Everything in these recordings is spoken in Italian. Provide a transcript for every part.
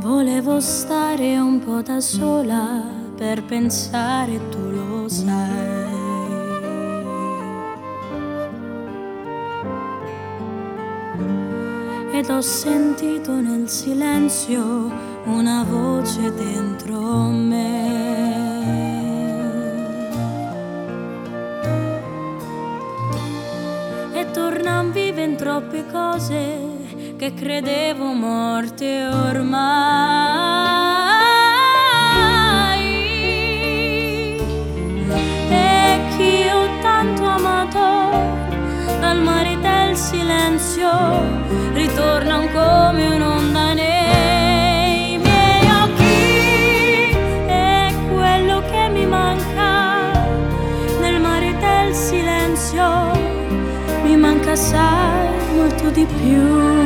Volevo stare un po' da sola per pensare, tu lo sai. Ed ho sentito nel silenzio una voce dentro me. E tornan vive in troppe cose che credevo morte ormai, e che ho tanto amato dal mare del silenzio ritornano come un'onda nei miei occhi, e quello che mi manca nel mare del silenzio mi manca assai, molto di più.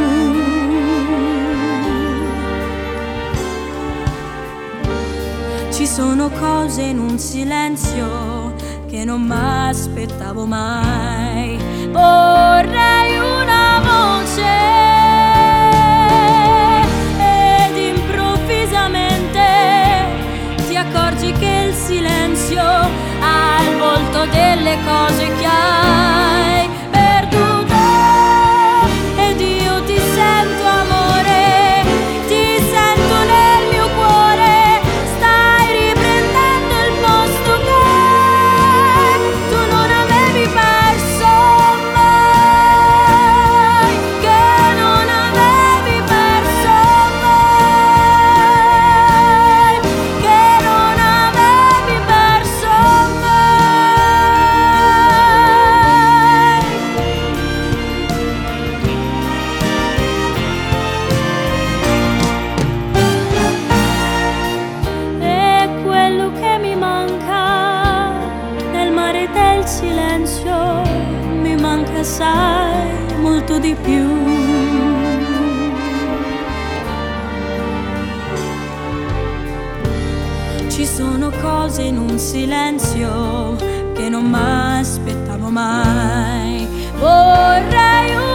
Ci sono cose in un silenzio che non m'aspettavo mai. Vorrei una voce ed improvvisamente ti accorgi che il silenzio ha il volto delle cose che hai perduto, ed io ti sento amore, ti sento nel mio cuore, stai riprendendo il posto che tu non avevi perso mai, che non avevi perso mai, che non avevi perso mai. E quello che mi manca nel mare del silenzio mi manca assai, molto di più. Ci sono cose in un silenzio che non m'aspettavo mai. Vorrei